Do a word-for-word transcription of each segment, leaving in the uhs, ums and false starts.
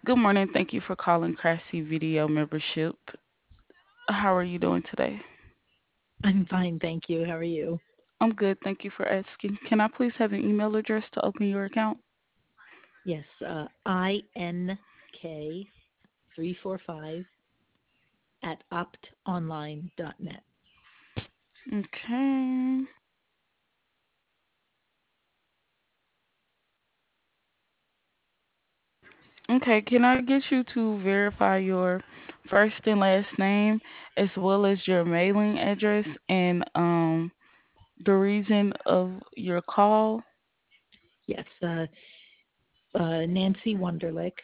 Good morning. Thank you for calling Craftsy Video Membership. How are you doing today? I'm fine, thank you. How are you? I'm good. Thank you for asking. Can I please have an email address to open your account? Yes, uh, I N K three four five at optonline dot net. Okay. Okay. Can I get you to verify your first and last name as well as your mailing address and um the reason of your call? Yes, uh, uh, Nancy Wunderlich,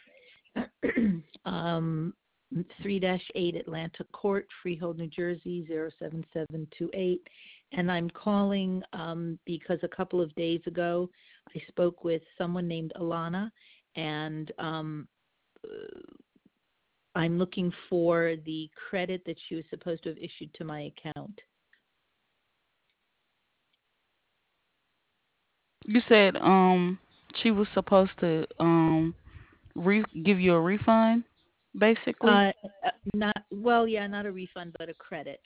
um, three eight Atlanta Court, Freehold, New Jersey, zero seven seven two eight. And I'm calling um, because a couple of days ago I spoke with someone named Alana, and um, I'm looking for the credit that she was supposed to have issued to my account. You said um she was supposed to um re- give you a refund, basically. Uh, uh, not well, yeah, not a refund, but a credit.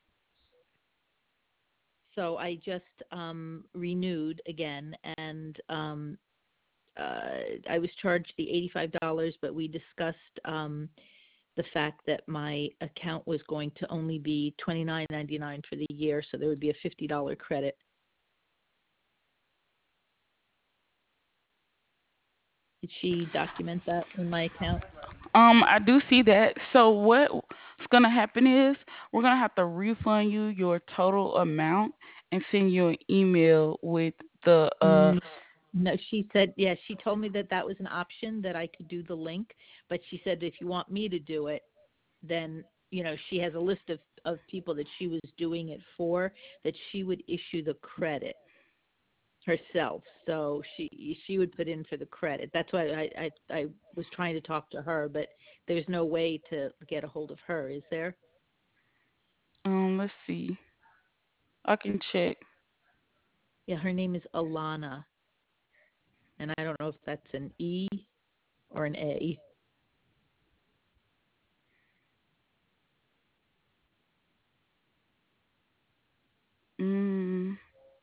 So I just um, renewed again, and um, uh, I was charged the eighty-five dollars, but we discussed um, the fact that my account was going to only be twenty-nine ninety-nine for the year, so there would be a fifty dollars credit. Did she document that in my account? Um, I do see that. So what's gonna happen is we're gonna have to refund you your total amount and send you an email with the uh Mm, No, she said, yeah, she told me that that was an option that I could do the link, but she said if you want me to do it, then, you know, she has a list of, of people that she was doing it for, that she would issue the credit herself. So she she would put in for the credit. That's why I, I, I was trying to talk to her, but there's no way to get a hold of her, is there? um let's see. I can check. Yeah, her name is Alana, and I don't know if that's an E or an A. Mm,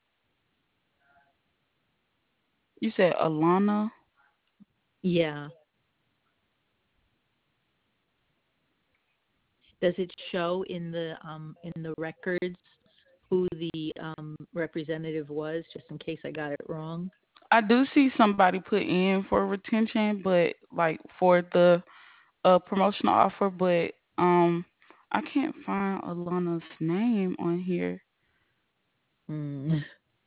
you said Alana. Yeah. Does it show in the um in the records who the um representative was, just in case I got it wrong? I do see somebody put in for retention, but like for the uh promotional offer, but um I can't find Alana's name on here. Mm.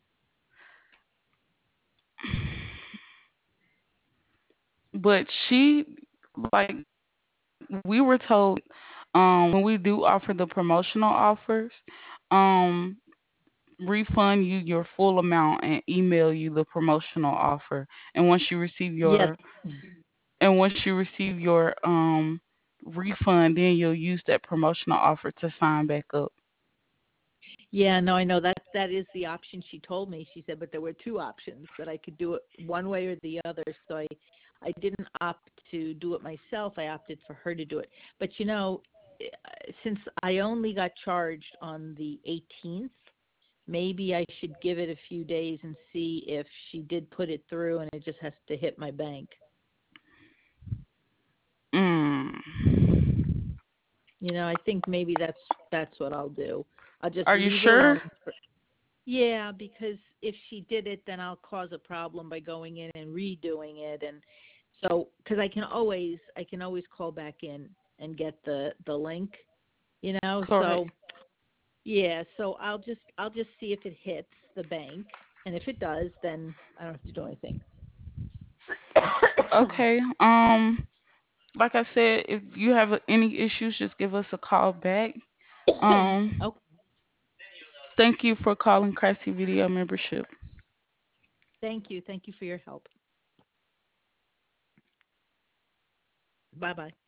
But she like we were told um when we do offer the promotional offers, um refund you your full amount and email you the promotional offer. And once you receive Yes. your and once you receive your um refund, then you'll use that promotional offer to sign back up. Yeah, no, I know that that is the option she told me. She said, but there were two options that I could do it one way or the other. So I I didn't opt to do it myself. I opted for her to do it. But you know, eh, since I only got charged on the eighteenth, maybe I should give it a few days and see if she did put it through and it just has to hit my bank. Mm. You know, I think maybe that's that's what I'll do. I'll just Are you leave it sure? alone. For, yeah, because if she did it, then I'll cause a problem by going in and redoing it, and so because I can always I can always call back in and get the the link, you know. Correct. So yeah, so I'll just I'll just see if it hits the bank, and if it does, then I don't have to do anything. Okay. Um like I said, if you have any issues, just give us a call back. Um Okay, Thank you for calling Crafty Video Membership. thank you, thank you for your help. Bye bye.